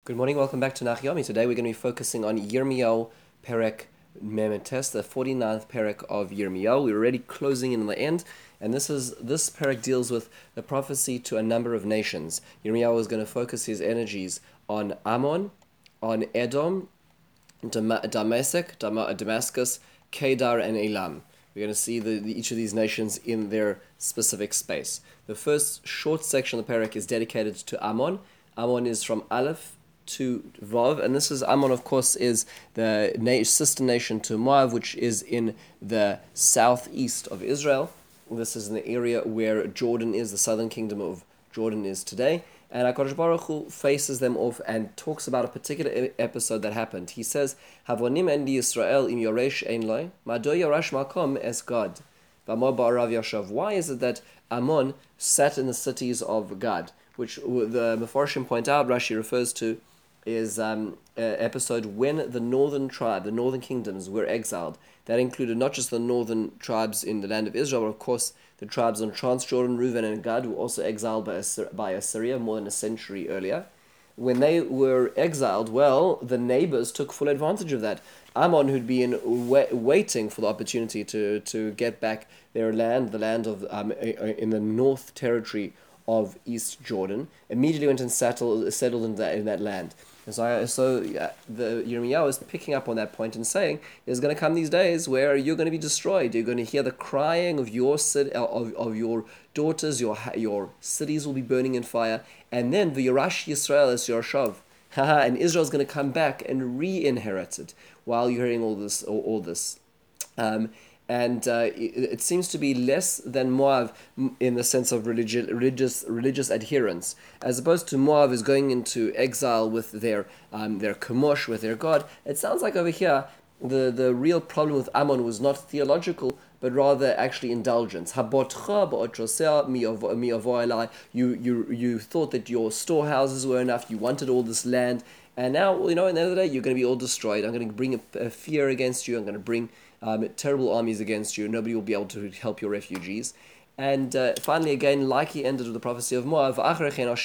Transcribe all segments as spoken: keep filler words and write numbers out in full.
Good morning, welcome back to Nachyomi. Today we're going to be focusing on Yirmiyahu Perek Memetes, the forty-ninth Perek of Yirmiyahu. We're already closing in on the end, and this is this Perek deals with the prophecy to a number of nations. Yirmiyahu is going to focus his energies on Ammon, on Edom, Dam- Damascus, Dam- Damascus, Kedar, and Elam. We're going to see the, the, each of these nations in their specific space. The first short section of the Perek is dedicated to Ammon. Ammon is from Aleph to Vav, and this is Ammon, of course, is the na- sister nation to Moab, which is in the southeast of Israel. This is in the area where Jordan is, the southern kingdom of Jordan is today. And HaKadosh Baruch Hu faces them off and talks about a particular e- episode that happened. He says, Havonim en li Yisrael im yoresh ein loy, mado yorash makom es God. V'amor ba'arav yashav. Why is it that Ammon sat in the cities of Gad? Which the Mefarshim point out, Rashi refers to, is um, an episode when the northern tribe, the northern kingdoms were exiled. That included not just the northern tribes in the land of Israel, but of course the tribes on Transjordan, Reuven and Gad, were also exiled by, Assy- by Assyria more than a century earlier. When they were exiled, well, the neighbors took full advantage of that. Ammon, who'd been wa- waiting for the opportunity to, to get back their land, the land of um, in the north territory of East Jordan, immediately went and settled settled in that in that land. And so, I, so yeah, the Yirmiyahu is picking up on that point and saying, there's going to come these days where you're going to be destroyed. You're going to hear the crying of your city, of, of your daughters. Your your cities will be burning in fire, and then the Yorash Yisrael is your shav. Haha, and Israel's going to come back and re-inherit it. While you're hearing all this, all, all this. Um, and uh, it, it seems to be less than Moab in the sense of religi- religious religious adherence, as opposed to Moab is going into exile with their um, their kamosh, with their god. It sounds like over here the, the real problem with Ammon was not theological, but rather actually indulgence. Habotcha ba'otrosea mi'avo elai. You you you thought that your storehouses were enough. You wanted all this land, and now, you know, at the end of the day, you're going to be all destroyed. I'm going to bring a, a fear against you. I'm going to bring um, terrible armies against you. Nobody will be able to help your refugees. And uh, finally, again, like he ended with the prophecy of Moab, at the end,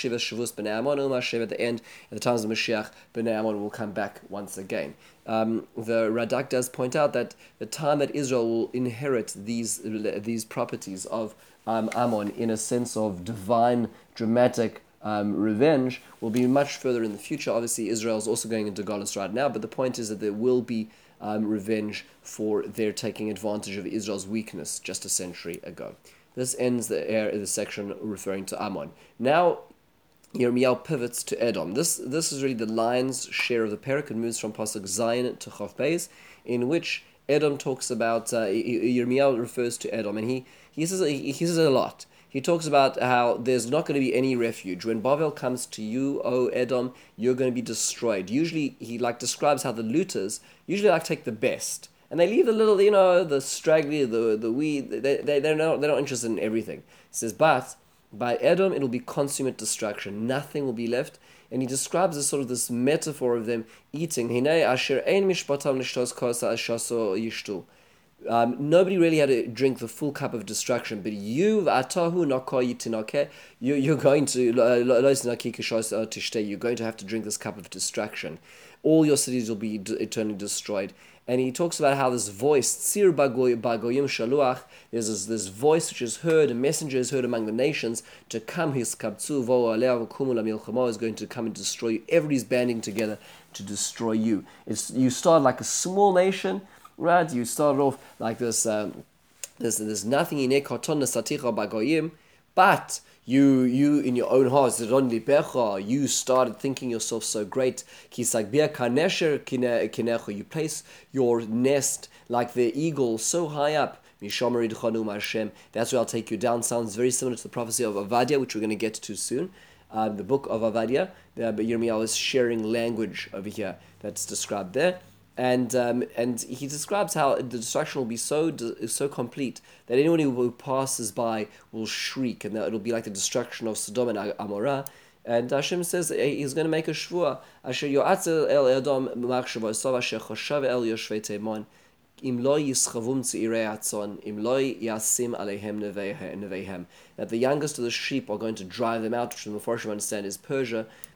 at the times of Mashiach, Bnei Ammon will come back once again. Um, the Radak does point out that the time that Israel will inherit these these properties of um, Ammon in a sense of divine, dramatic um, revenge will be much further in the future. Obviously, Israel is also going into Galus right now, but the point is that there will be um, revenge for their taking advantage of Israel's weakness just a century ago. This ends the air the section referring to Ammon. Now, Yirmiyahu pivots to Edom. This this is really the lion's share of the Perek. It moves from Pasuk Zayin to Chof Beis, in which Edom talks about, uh, Yirmiyahu refers to Edom, and he, he, says, he, he says a lot. He talks about how there's not going to be any refuge. When Bavel comes to you, O Edom, you're going to be destroyed. Usually, he like describes how the looters usually like take the best. And they leave the little, you know, the straggly, the the weed. They, they, they're, not, they're not interested in everything. He says, but by Edom, it'll be consummate destruction. Nothing will be left. And he describes this sort of this metaphor of them eating. Hinei asher ein mishpatam lishtos kosa ashaso yishtu. Um, nobody really had to drink the full cup of destruction, but you, atahu nako yitinoke, you you're going to you're going to have to drink this cup of destruction. All your cities will be d- eternally destroyed. And he talks about how this voice, Tsir bagoyim shaluach, there's this, this voice which is heard, a messenger is heard among the nations to come. His kabtzu vo aleh kumula milchamo is going to come and destroy you. Everybody's banding together to destroy you. It's you start like a small nation. Right, you started off like this. Um, there's there's nothing in ekoton saticha bagoyim, but you you in your own hearts you started thinking yourself so great. You place your nest like the eagle so high up. That's where I'll take you down. Sounds very similar to the prophecy of Avadia, which we're going to get to soon. Uh, the book of Avadia, but Yirmiyahu is sharing language over here that's described there. And um, and he describes how the destruction will be so so complete that anyone who passes by will shriek, and that it'll be like the destruction of Sodom and Amorah. And Hashem says he's going to make a shvua. Asher yo'atzel el Edom machshavosov asher choshav el yoshvei Teman im lo yischavum tzirei atzon im lo yasim aleihem neveihem. That the youngest of the sheep are going to drive them out, which the Mefarshim understand is Persia.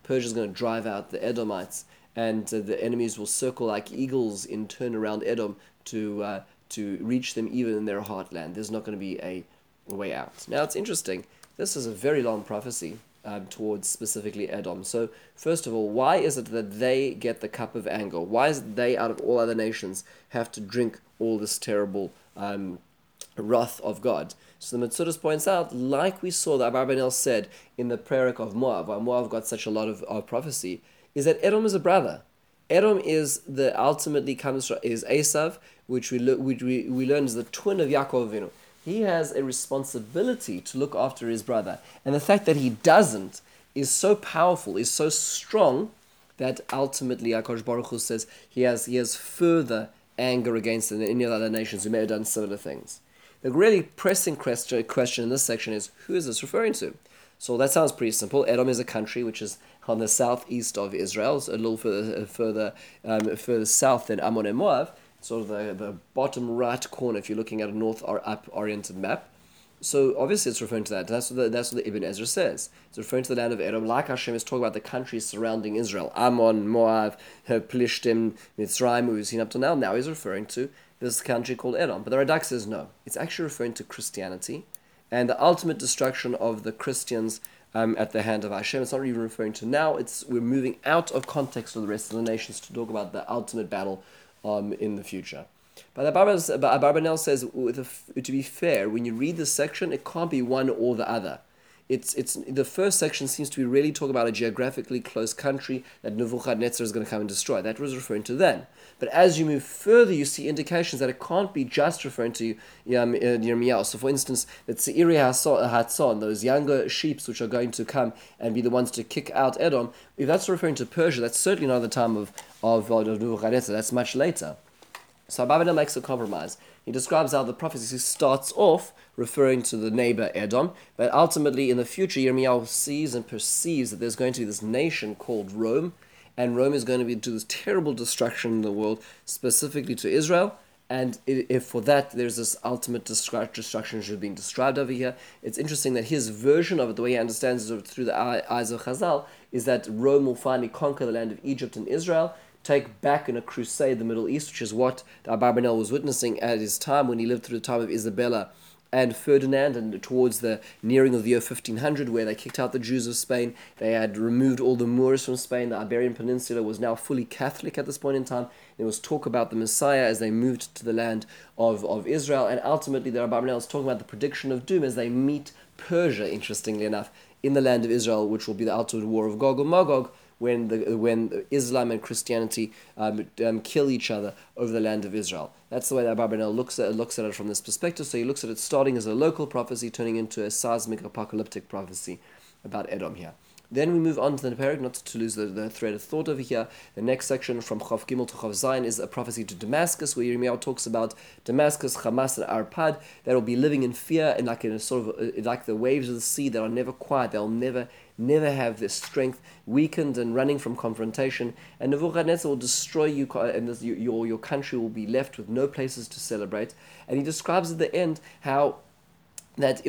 Persia is going to drive out the Edomites, and uh, the enemies will circle like eagles in turn around Edom to uh, to reach them even in their heartland. There's not going to be a way out. Now it's interesting. This is a very long prophecy um, towards specifically Edom. So first of all, why is it that they get the cup of anger? Why is it they, out of all other nations, have to drink all this terrible um, wrath of God? So the Metzudas points out, like we saw that Abarbanel said in the Perek of Moab, why Moab got such a lot of, of prophecy, is that Edom is a brother. Edom is the ultimately comes from is Esav, which we lo- which we, we learn is the twin of Yaakov Avinu. He has a responsibility to look after his brother, and the fact that he doesn't is so powerful, is so strong, that ultimately HaKadosh Baruch Hu says he has he has further anger against any other nations who may have done similar things. The really pressing question question in this section is, who is this referring to? So that sounds pretty simple. Edom is a country which is on the southeast of Israel, so a little further further um, further south than Ammon and Moab, sort of the, the bottom right corner if you're looking at a north or up oriented map. So obviously it's referring to that. That's what the, that's what the Ibn Ezra says. It's referring to the land of Edom, like Hashem is talking about the countries surrounding Israel. Ammon, Moab, Plishtim, Mitzrayim, we've seen up to now. Now he's referring to this country called Edom. But the Radak says no. It's actually referring to Christianity and the ultimate destruction of the Christians um, at the hand of Hashem. It's not even referring to now. It's we're moving out of context of the rest of the nations to talk about the ultimate battle um, in the future. But Abarbanel says, with a, to be fair, when you read this section, it can't be one or the other. It's it's the first section seems to be really talking about a geographically close country that Nebuchadnezzar is going to come and destroy. That was referring to then. But as you move further, you see indications that it can't be just referring to um, Yirmiyahu. So, for instance, that Seiri Hatzon, those younger sheep which are going to come and be the ones to kick out Edom, if that's referring to Persia, that's certainly not the time of, of, of Nebuchadnezzar. That's much later. So Abarbanel makes a compromise. He describes how the prophecy starts off referring to the neighbor Edom, but ultimately in the future Yirmiyahu sees and perceives that there's going to be this nation called Rome, and Rome is going to be do this terrible destruction in the world, specifically to Israel. And if for that there's this ultimate destruction which is being described over here, it's interesting that his version of it, the way he understands it through the eyes of Chazal, is that Rome will finally conquer the land of Egypt and Israel, take back in a crusade the Middle East, which is what Abarbanel was witnessing at his time when he lived through the time of Isabella and Ferdinand, and towards the nearing of the year fifteen hundred, where they kicked out the Jews of Spain. They had removed all the Moors from Spain. The Iberian Peninsula was now fully Catholic at this point in time. There was talk about the Messiah as they moved to the land of, of Israel, and ultimately the Abarbanel is talking about the prediction of doom as they meet Persia, interestingly enough, in the land of Israel, which will be the ultimate war of Gog and Magog, when the when Islam and Christianity um, um, kill each other over the land of Israel. That's the way that Abarbanel looks at looks at it from this perspective. So he looks at it starting as a local prophecy, turning into a seismic apocalyptic prophecy about Edom here. Then we move on to the Perek, not to lose the, the thread of thought over here. The next section from Chav Gimel to Chav Zayin is a prophecy to Damascus, where Yirmiyahu talks about Damascus, Hamas, and Arpad that will be living in fear and like in a sort of uh, like the waves of the sea that are never quiet. They'll never never have their strength weakened and running from confrontation. And Nebuchadnezzar will destroy you, and this, your your country will be left with no places to celebrate. And he describes at the end how that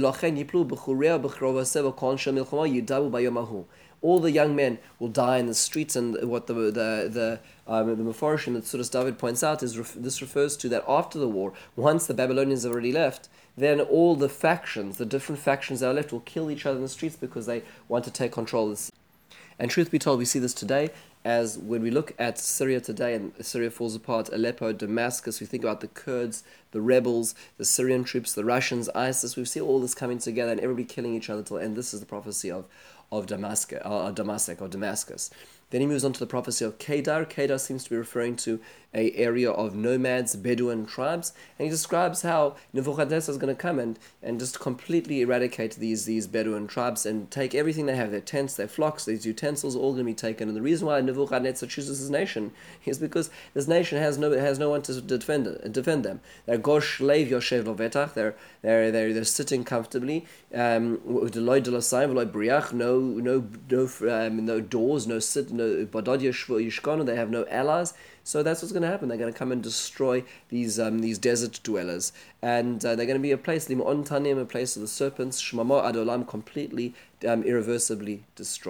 all the young men will die in the streets, and what the the the um, the Mefarshim that Sudas David points out is ref- this refers to that after the war, once the Babylonians have already left, then all the factions, the different factions that are left, will kill each other in the streets because they want to take control of the city. And truth be told, we see this today, as when we look at Syria today and Syria falls apart, Aleppo, Damascus, we think about the Kurds, the rebels, the Syrian troops, the Russians, ISIS, we see all this coming together and everybody killing each other till the end. This is the prophecy of, of Damascus, uh, Damascus, or Damascus. Then he moves on to the prophecy of Kedar. Kedar seems to be referring to an area of nomads, Bedouin tribes, and he describes how Nebuchadnezzar is going to come and, and just completely eradicate these, these Bedouin tribes and take everything they have, their tents, their flocks, these utensils, all going to be taken. And the reason why Nebuchadnezzar chooses his nation is because this nation has no has no one to defend defend them. They're gosh leiv yoshev lovetach. They're they're they're they're sitting comfortably. Um, no no no um, no doors, no sit no badad yishkonu. They have no allies. So that's what's going to happen. They're going to come and destroy these um, these desert dwellers, and uh, they're going to be a place, limon tanim, a place of the serpents, shmamo adolam, completely um, irreversibly destroyed.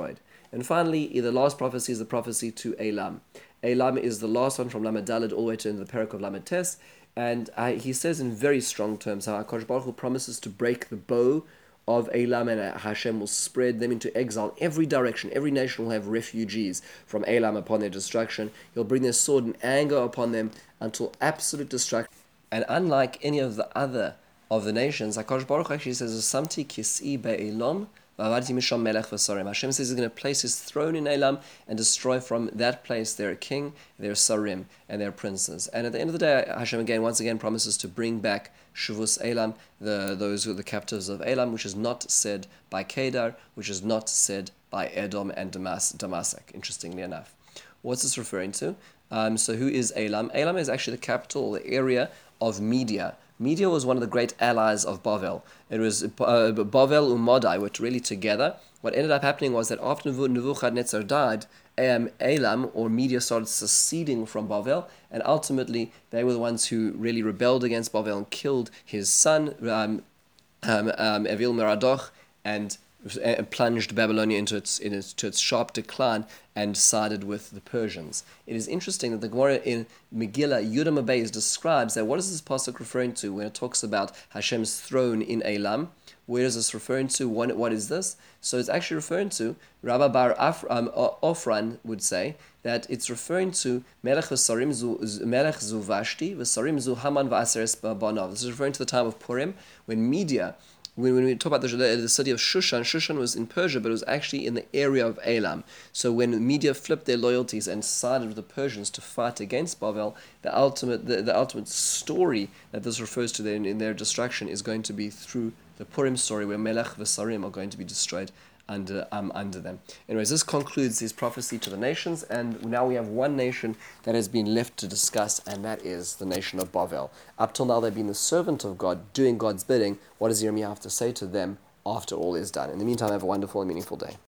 And finally, the last prophecy is the prophecy to Elam. Elam is the last one from Lamed Daled all the way to the Perek of Lamed Tes. And uh, he says in very strong terms how HaKadosh Baruch Hu promises to break the bow of Elam, and Hashem will spread them into exile in every direction. Every nation will have refugees from Elam upon their destruction. He'll bring their sword and anger upon them until absolute destruction. And unlike any of the other of the nations, HaKadosh Baruch Hu actually says, "Samti kis'i be'elam." Hashem says he's going to place his throne in Elam and destroy from that place their king, their sarim, and their princes. And at the end of the day, Hashem again, once again, promises to bring back Shuvus Elam, the, those who are the captives of Elam, which is not said by Kedar, which is not said by Edom and Damas, Damasek, interestingly enough. What's this referring to? Um, so who is Elam? Elam is actually the capital, the area of Media. Media was one of the great allies of Bavel. It was uh, Bavel and Madai were really together. What ended up happening was that after Nebuchadnezzar died, um, Elam or Media started seceding from Bavel, and ultimately they were the ones who really rebelled against Bavel and killed his son, um, um, um, Evil Merodach, and plunged Babylonia into its, in its, to its sharp decline and sided with the Persians. It is interesting that the Gemara in Megillah Yudam Abayis describes that what is this pasuk referring to when it talks about Hashem's throne in Elam? Where is this referring to? What, what is this? So it's actually referring to, Rabbi Bar Af, um, Ofran would say that it's referring to Melech V'Sarim zu, Melech zu Vashti V'Sarim zu Haman V'Aseres Banav. This is referring to the time of Purim when Media, When, when we talk about the, the city of Shushan, Shushan was in Persia, but it was actually in the area of Elam. So when Media flipped their loyalties and sided with the Persians to fight against Bavel, the ultimate the, the ultimate story that this refers to in, in their destruction is going to be through the Purim story, where Melech V'Sarim are going to be destroyed under um, under them. Anyways, this concludes his prophecy to the nations, and now we have one nation that has been left to discuss, and that is the nation of Bavel. Up till now, they've been the servant of God, doing God's bidding. What does Yirmiyah have to say to them after all is done? In the meantime, have a wonderful and meaningful day.